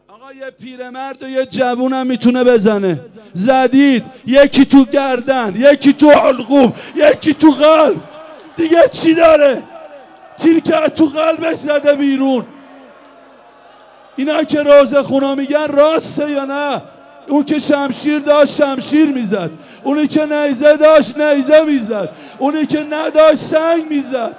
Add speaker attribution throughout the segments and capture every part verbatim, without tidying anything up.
Speaker 1: آقا یه پیرمرد و یه جوون هم میتونه بزنه. زدید، یکی تو گردن، یکی تو حلقوم، یکی تو قلب، دیگه چی داره؟ تیرکه تو قلبش زده بیرون. اینا که روزه خونا میگن راسته یا نه؟ اون که شمشیر داشت شمشیر میزد، اونی که نیزه داشت نیزه میزد، اونی که نداشت سنگ میزد.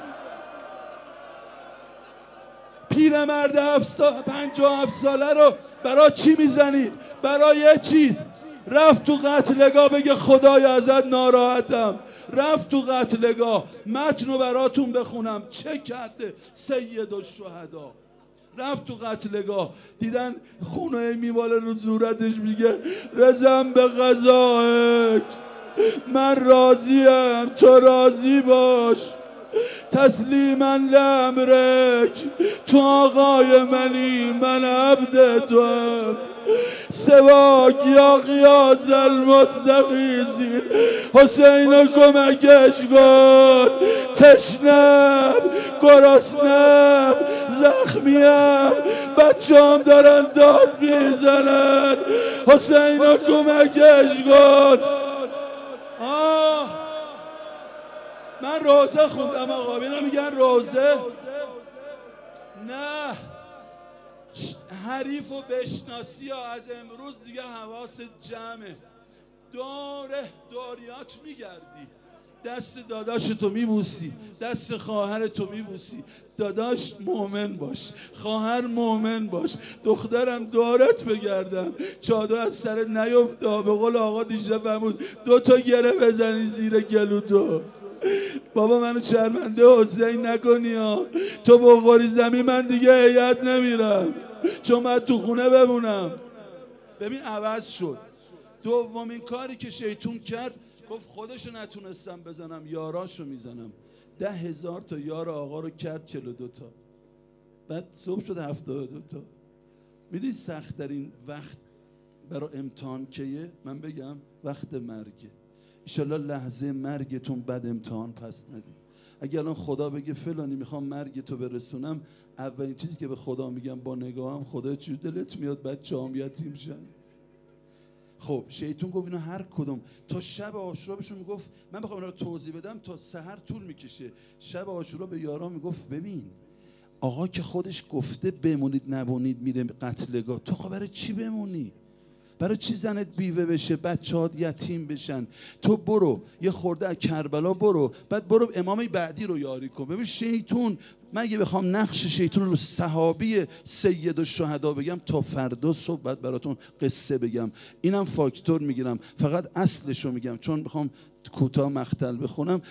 Speaker 1: پیرمرد پنجاه و هفت ساله رو برای چی میزنید؟ برای یه چیز. رفت تو قتلگاه بگه خدایا ازت ناراحتم. رفت تو قتلگاه. متن رو براتون بخونم چه کرده سید الشهدا. رفت تو قتلگاه، دیدن خونه میماله رو صورتش، میگه رضام به قضایک، من راضیم تو راضی باش، تسلیما لامرک، تو آقای منی من عبد تو هم، سواک یا قیاس المستغیثین. حسین رو کمکش کن، تشنم، گرسنم، زخمیم، بچه هم دارن داد میزنن، حسین رو کمکش کن. آه من روزه خوندم آقا، بینا میگن روزه. نه حریف و بشناسی ها از امروز دیگه حواس جمعه. دوره دوریات میگردی، دست داداشتو میبوسی، دست خواهرتو میبوسی. داداش مومن باش، خواهر مومن باش، دخترم دارت بگردم، چادر از سرت نیفته. به قول آقا دیشب فرمود دو تا گره بزنی زیر گلوتو. بابا منو شرمنده حسین نکنی ها. تو بخوری زمین من دیگه هیئت نمیرم، چون من تو خونه بمونم. ببین عوض شد. دومین کاری که شیطون کرد، گفت خودشو نتونستم بزنم یاراشو میزنم. ده هزار تا یار آقا رو کرد چهل و دو تا. بعد صبح شد هفتاد و دو تا. میدونی سخت در این وقت برای امتحان کیه؟ من بگم وقت مرگه. ایشالله لحظه مرگتون بد امتحان پس ندید. اگر الان خدا بگه فلانی میخوام مرگ تو برسونم، اولین چیزی که به خدا میگم با نگاهم خدا چی دلت میاد بچه هم یتیم شن. خب شیطون گفت اینا هر کدوم تا شب عاشورا بهشون میگفت، من بخوام اینا رو توضیح بدم تا سحر طول میکشه. شب عاشورا به یاران میگفت ببین آقا که خودش گفته بمونید نبونید میره قتلگاه، تو خب برای چی بمونی؟ برای چی زنت بیوه بشه، بچه‌هات یتیم بشن؟ تو برو یه خورده از کربلا برو، بعد برو امام بعدی رو یاری کن. ببین شیطون، من اگه بخوام نقش شیطون رو صحابی سید الشهدا بگم تا فردا صبح بعد براتون قصه بگم. اینم فاکتور میگیرم، فقط اصلش رو میگم چون بخوام کوتاه مقتل بخونم.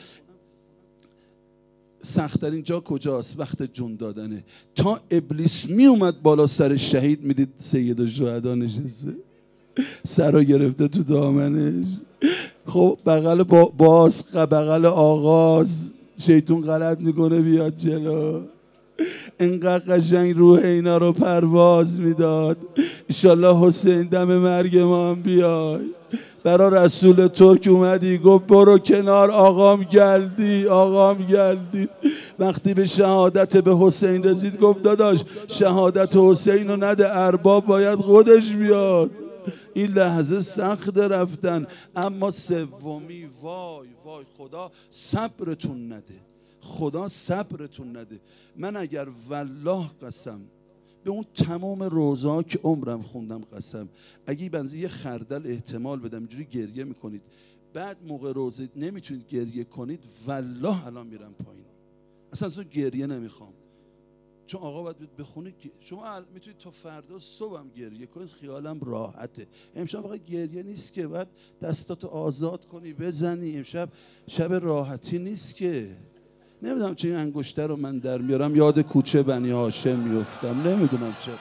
Speaker 1: سخت‌ترین جا کجاست؟ وقت جون دادنه. تا ابلیس می اومد بالا سر شهید، میدید سید الشهدا نشسته، سر رو گرفته تو دامنش. خب بغل با باز بغل آغاز شیطون غلط میکنه بیاد جلو. انقدر قشنگ روح اینا رو پرواز میداد. انشالله حسین دم مرگ ما هم بیای. برا رسول ترک اومدی گفت برو کنار، آقام گلدی آقام گلدی. وقتی به شهادت به حسین رسید گفت داداش شهادت حسین رو نده، ارباب باید خودش بیاد. این لحظه سخت رفتن. اما سومی وای وای خدا صبرتون نده، خدا صبرتون نده. من اگر والله قسم به اون تمام روزها که عمرم خوندم قسم، اگه بنزه یه خردل احتمال بدم اینجوری گریه میکنید بعد موقع روزه نمیتونید گریه کنید، والله الان میرم پایین. اصلا از اون گریه نمیخوام، چون آقا باید بخونه. شما میتونید تا فردا صبحم گریه کنید، خیالم راحته. امشب فقط گریه نیست که باید دستاتو آزاد کنی بزنی. امشب شب راحتی نیست که. نمیدونم چه این انگشتر رو من در میارم یاد کوچه بنی هاشم میفتم، نمیدونم چه.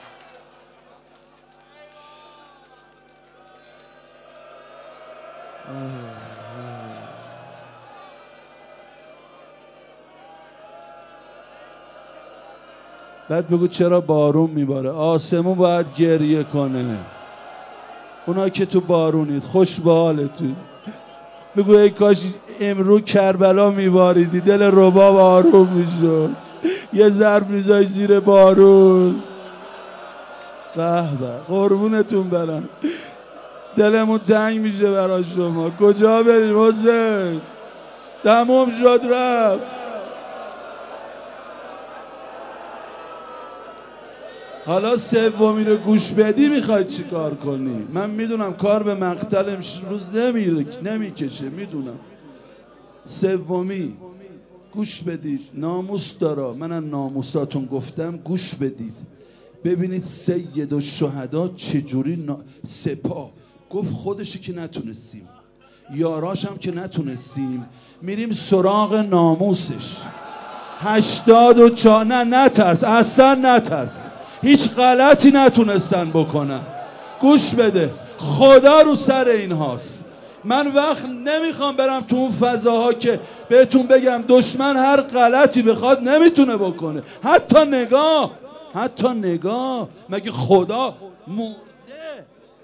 Speaker 1: بعد بگو چرا بارون میباره؟ آسمون باید گریه کنه. اونا که تو بارونید خوش به حالتون. بگو ای کاش امرو کربلا میباریدی، دل رباب آروم میشد. یه ظرف میذاری زیر بارون. به به قربونتون برم، دلمون تنگ میشه برای شما. کجا بریم حسین؟ تموم شد رفت. حالا سومی رو گوش بدی میخوای چی کار کنی؟ من میدونم کار به مقتل امروز نمیره نمیکشه، میدونم. سومی گوش بدید، ناموس داره، من از ناموساتون گفتم گوش بدید. ببینید سید الشهدا چجوری نا... سپاه گفت خودشی که نتونستیم، یاراش هم که نتونستیم، میریم سراغ ناموسش. هشتاد و چهار نه نترس، اصلا نترس، هیچ غلطی نتونستن بکنن. گوش بده، خدا رو سر این هاست. من وقت نمیخوام برم تو اون فضاها که بهتون بگم دشمن هر غلطی بخواد نمیتونه بکنه. حتی نگاه حتی نگاه مگه خدا مرده؟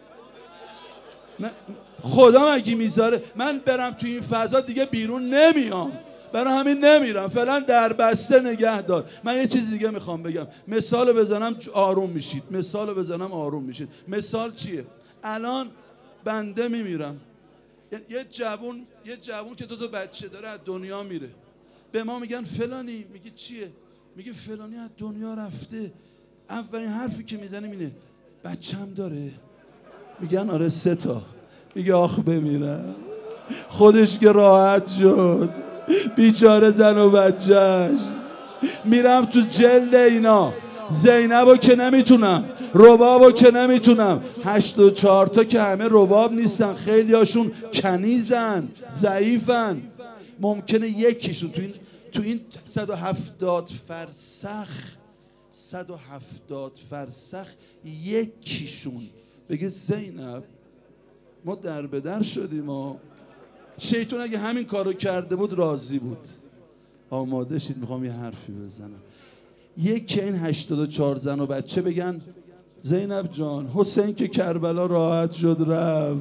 Speaker 1: خدا مگه میذاره من برم تو این فضا دیگه بیرون نمیام؟ برای همین نمیرم، فعلا در بسته نگه دار. من یه چیز دیگه میخوام بگم، مثال بزنم آروم میشید، مثال بزنم آروم میشید. مثال چیه؟ الان بنده میمیرم، یه جوون یه جوون که دو تا بچه داره از دنیا میره، به ما میگن فلانی، میگه چیه؟ میگه فلانی از دنیا رفته. اولین حرفی که میزنیم اینه بچه‌م داره؟ میگن آره سه تا. میگه آخ بمیرم، خودش که راحت شد، بیچاره زن و بچهش. میرم تو جلد اینا، زینبو که نمیتونم، ربابو که نمیتونم. هشت و چهار تا که همه رباب نیستن، خیلی هاشون کنیزن، ضعیفن. ممکنه یکیشون تو این تو این صد و هفتاد فرسخ صد و هفتاد فرسخ یکیشون بگه زینب ما در به در شدیم. ما شیطان اگه همین کارو کرده بود راضی بود. آماده شید، میخوام یه حرفی بزنم. یک این هشتاد و چهار زن و بچه بگن زینب جان حسین که کربلا راحت شد رفت،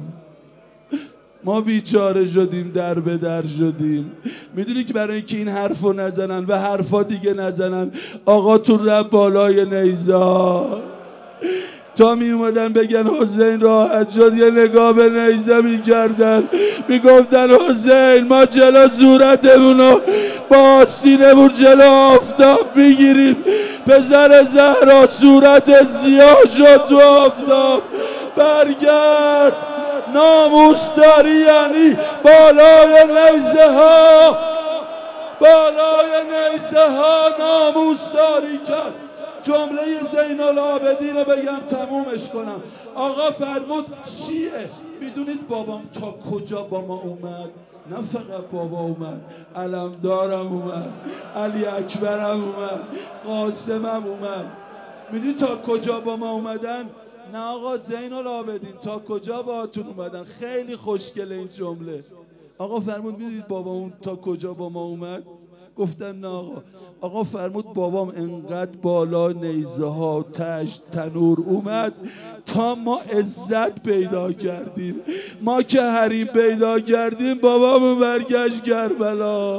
Speaker 1: ما بیچاره شدیم، در به در شدیم. میدونی که برای اینکه این حرفو نزنن و حرفا دیگه نزنن، آقا تو رب بالای نیزا تا می اومدن بگن حسین راحت شد، یه نگاه به نیزه می کردن، می گفتن حسین ما جلو صورتمونو با سینه بور جلو آفتاب میگیریم. پسر زهرا صورت زیاد شد تو آفتاب، برگرد. ناموس داری یعنی بالای نیزه ها، بالای نیزه ها ناموس داری کرد. جمله زین العابدین رو بگم تمومش کنم. آقا فرمود شیعه. میدونید بابام تا کجا با ما اومد؟ نه فقط بابا اومد، علمدارم اومد، علی اکبرم اومد، قاسمم اومد. میدونید تا کجا با ما اومدن؟ نه آقا زین العابدین تا کجا باهاتون اومدن؟ خیلی خوشگله این جمله. آقا فرمود میدونید بابام تا کجا با ما اومد؟ گفتن نه آقا. آقا فرمود بابام انقدر بالا نیزه ها تشت تنور اومد تا ما عزت پیدا کردیم. ما که حریم پیدا کردیم بابامو برگشت کربلا.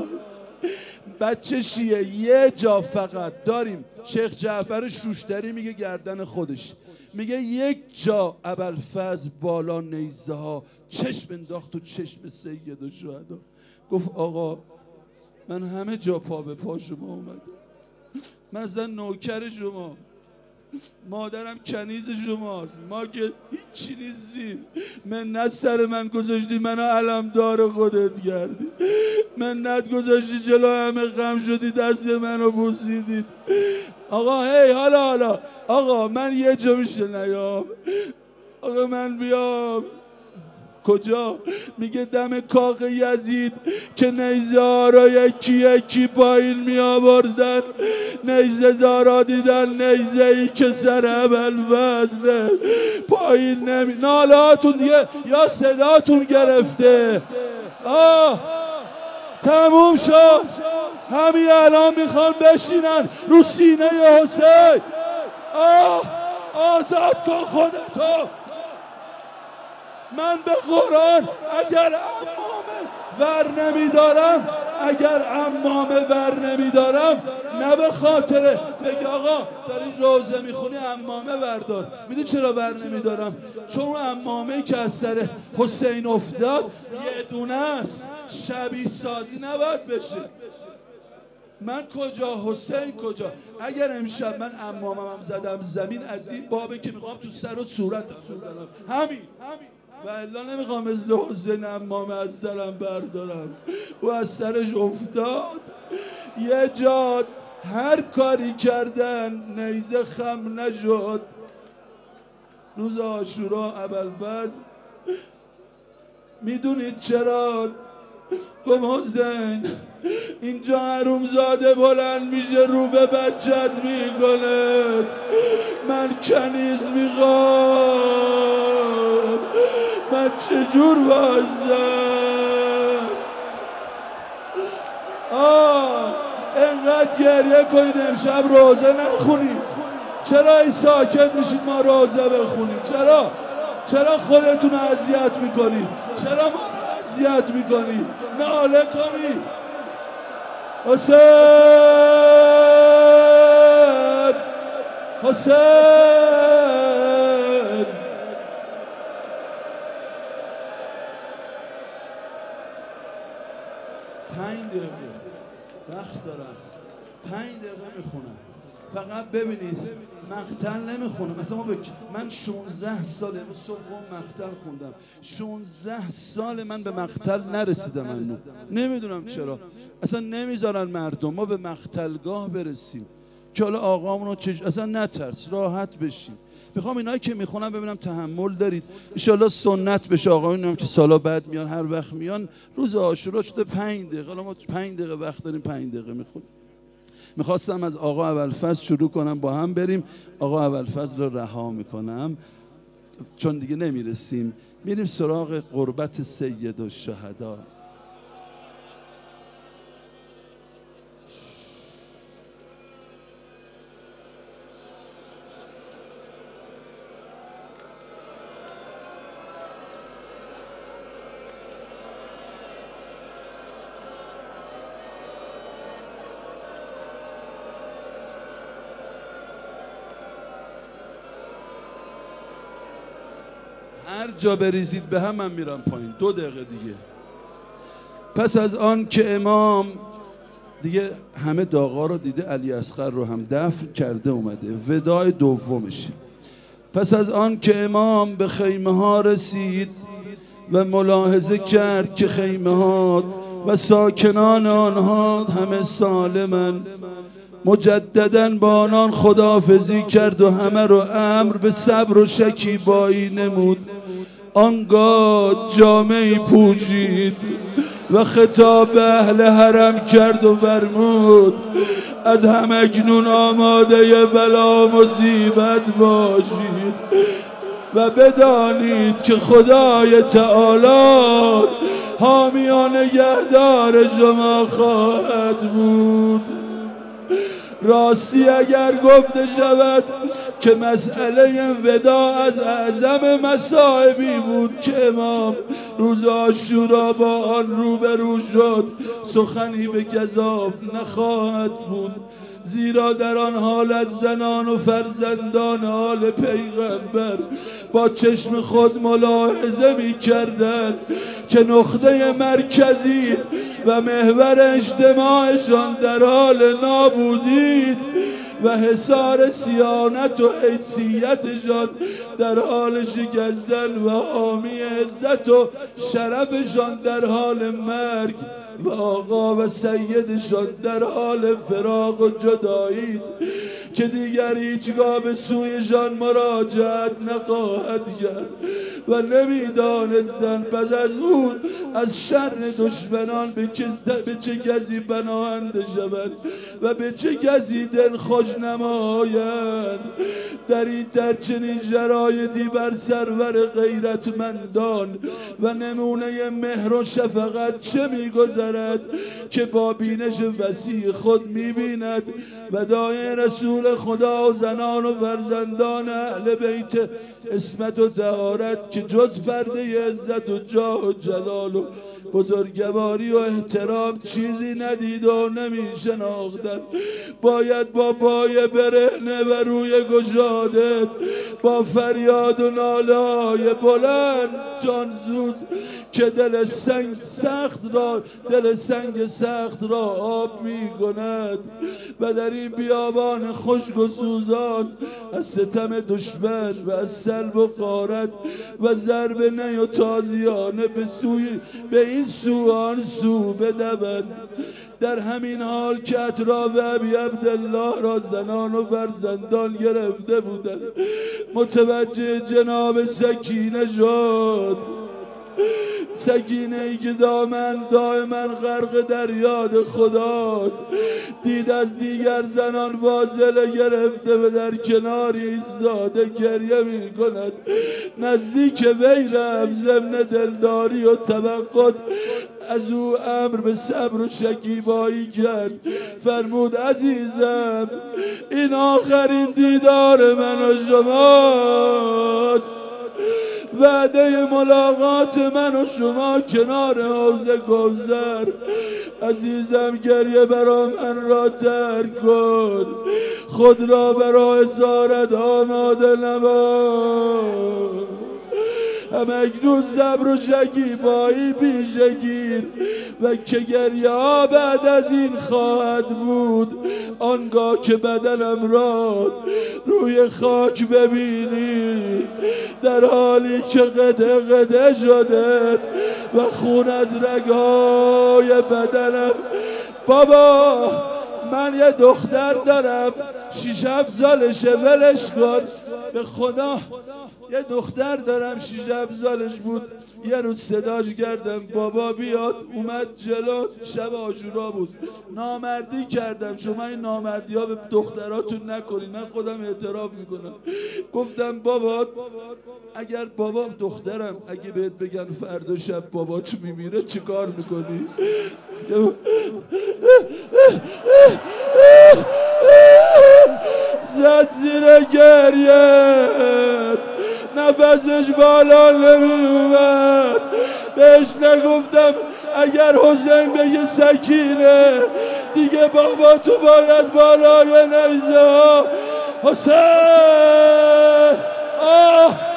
Speaker 1: بچه شیعه یه جا فقط داریم، شیخ جعفر شوشتری میگه گردن خودش، میگه یک جا ابوالفضل بالا نیزه ها چشم انداخت و چشم سید الشهدا، گفت آقا من همه جا پا به پا شما اومدم، من زن نوکر شما، مادرم کنیز شماست، ما که هیچی نیستیم. منت سر من گذاشتی، منو علمدار خودت کردی، منت گذاشتی جلو همه غم شدی، دست منو بوسیدید. آقا هی حالا حالا آقا من یه جا میشه نیام، آقا من بیام کجا؟ میگه دم کاخ یزید که نیزه ها را یکی یکی پایین می آوردن، نیزه دارا دیدن نیزه ای که سر ابوالفضل پایین نمی. نالاتون دیگه یا صداتون گرفته؟ آه تموم شد. همین الان میخوان بشینن رو سینه حسین. آه آزاد کن خودتو. من به قرآن اگر امامه ور نمیدارم اگر عمامه بر نمیدارم نه به خاطره بگی آقا داری روزه میخونی عمامه بردار. میدونی چرا بر نمیدارم؟ چون اون عمامه که از سر حسین افتاد یه دونه است، شبیه سازی نباید بشه. من کجا حسین کجا؟ اگر امشب من عمامم هم زدم زمین از این بابه که میخوام تو سر و صورتم بزنم، همین و الا نمیخوام مثل حسین عمامه از سرم بردارم. او از سرش افتاد یه جاد، هر کاری کردن نیزه خم نشد. روز عاشورا ابوالفضل میدونید چرا؟ گفت حسین اینجا حرومزاده بلند میشه رو به بچت میکنه، من کنیز میخوام، من چجور بازم؟ آه انقدر گریه کنید امشب روزه نخونید. چرا این ساکت میشید ما روزه بخونید؟ چرا؟ چرا خودتون اذیت میکنید؟ چرا ما رو اذیت میکنید؟ ناله کنید. حسین حسین پنج دقیقه وقت دارم، پنج دقیقه میخونم. فقط ببینید مقتل نمیخونم. مثلا ما بک... من شانزده ساله صبح مقتل خوندم، شانزده سال من به مقتل نرسیدم. من نمیدونم چرا اصلا نمیذارن مردم ما به مقتلگاه برسیم که حالا آقامونو چش... اصلا نترس، راحت بشیم. میخوام اینایی که میخونم ببینم تحمل دارید. ان شاءالله سنت بشه. آقایونم که سالا بعد میان هر وقت میان روز عاشورا شده پنج دقیقه، حالا ما پنج دقیقه وقت داریم، پنج دقیقه میخونیم. میخواستم از آقا ابوالفضل شروع کنم، با هم بریم. آقا ابوالفضل رو رها میکنم چون دیگه نمیرسیم. میریم سراغ قربت سید الشهدا. هر جا بریزید به هم من میرم پایین. دو دقیقه دیگه. پس از آن که امام دیگه همه داغا رو دیده، علی اصغر رو هم دفن کرده اومده، وداع دومشه. پس از آن که امام به خیمه ها رسید و ملاحظه کرد که خیمه ها و ساکنان آنها همه سالمن، مجدداً با آنان خداحافظی کرد و همه رو امر به صبر و شکیبایی نمود. آنگاه جامه‌ای پوشید و خطاب به اهل حرم کرد و فرمود از همکنون آماده بلا مصیبت باشید و بدانید که خدای تعالی حامیان نگهدار شما خواهد بود. راستی اگر گفته شود که مسئله وداع از اعظم مصائبی بود که امام روز عاشورا با آن روبرو شد، سخنی به گزاف نخواهد بود، زیرا در آن حالت زنان و فرزندان آل پیغمبر با چشم خود ملاحظه می کردن که نقطه مرکزی و محور اجتماعشان در حال نابودی و حصار صیانت و حیثیتشان در حال شکستن و حامی عزت و شرفشان در حال مرگ و آقا و سیدشان در حال فراق و جدایی است که دیگر هیچگاه به سویشان مراجعت نخواهد کرد و نمیدانستند پس از اون از شر دشمنان به چه کسی پناهنده شوند و به چه کسی دل خوش نمایند. در این در چنین شرایطی بر سرور غیرتمندان و نمونه مهر و شفقت چه میگذرد که با بینش وسیع خود میبیند وداع رسول خدا و زنان و فرزندان اهل بیت عصمت و طهارت که جز پرده عزت و جاه و جلال و بزرگواری و احترام چیزی ندید و نمی شناختن. باید با پای برهنه و روی گشاده با فریاد و ناله‌های بلند جانسوز که دل سنگ سخت را دل سنگ سخت را آب می کند و در این بیابان خشک و سوزان از ستم دشمن و از سلب و غارت و ضرب نی و تازیانه به سوی به این سو آن سو بدود. در همین حال که اطراف ابی عبدالله را زنان و فرزندان گرفته بودند متوجه جناب سکینه شد. سکینه ای که دامن دائما غرق در یاد خداست، دید از دیگر زنان واصله گرفته و در کناری ایستاده گریه می کند. نزدیک وی رفت، ضمن دلداری و توقع از او امر به صبر و شکیبایی کرد. فرمود عزیزم این آخرین دیدار من و شماست، وعده ملاقات من و شما کنار حوض کوثر. عزیزم گریه برا من را ترک کن، خود را برای اسارت آماده نما. همکنون صبر و شکیبایی پیشه گیر و که گریه ها بعد از این خواهد بود. آنگاه که بدنم را روی خاک ببینی در حالی که قطعه قطعه شده و خون از رگهای بدنم. بابا من یه دختر دارم شیش هفت سالشه، ولش کن به خدا. یه دختر دارم شیش هفت سالش بود، یه روز صداش کردم بابا بیاد، اومد جلو، شب عاشورا بود. نامردی کردم، شما این نامردی ها به دختراتون نکنید، من خودم اعتراف میکنم. گفتم بابا اگر بابا دخترم اگه بهت بگن فردا شب بابات میمیره چی کار میکنی؟ زد زیر گریه، نفسش بالا نمی اومد. بهش نگفتم اگر حسین بگه سکینه دیگه بابا تو باید بالای نیزه ها. حسین آه